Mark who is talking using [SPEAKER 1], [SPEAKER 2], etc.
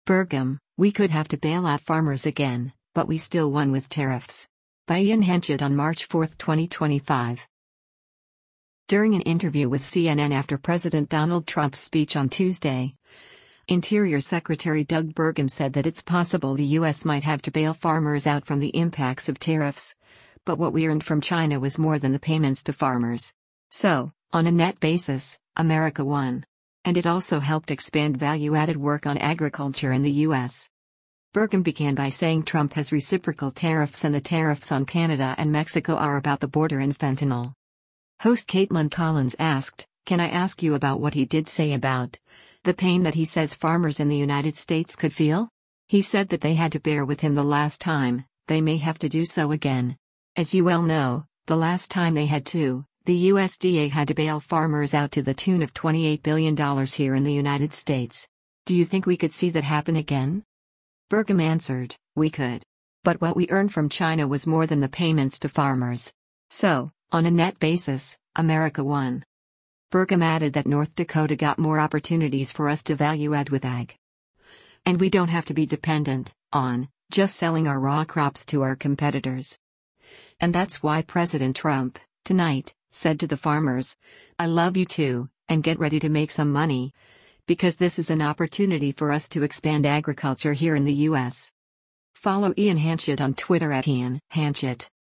[SPEAKER 1] Burgum, we could have to bail out farmers again, but we still won with tariffs. By Ian Henchett on March 4, 2025. During an interview with CNN after President Donald Trump's speech on Tuesday, Interior Secretary Doug Burgum said that it's possible the U.S. might have to bail farmers out from the impacts of tariffs. But what we earned from China was more than the payments to farmers. So, on a net basis, America won. And it also helped expand value-added work on agriculture in the U.S. Burgum began by saying Trump has reciprocal tariffs and the tariffs on Canada and Mexico are about the border and fentanyl. Host Caitlin Collins asked, "Can I ask you about what he did say about the pain that he says farmers in the United States could feel? He said that they had to bear with him the last time, they may have to do so again. As you well know, the last time they had to, the USDA had to bail farmers out to the tune of $28 billion here in the United States. Do you think we could see that happen again?" Burgum answered, "We could. But what we earned from China was more than the payments to farmers. So, on a net basis, America won." Burgum added that North Dakota got more opportunities for us to value add with ag. And we don't have to be dependent on just selling our raw crops to our competitors. And that's why President Trump, tonight, said to the farmers, "I love you too, and get ready to make some money. Because this is an opportunity for us to expand agriculture here in the U.S." Follow Ian Henchett on Twitter @IanHenchett.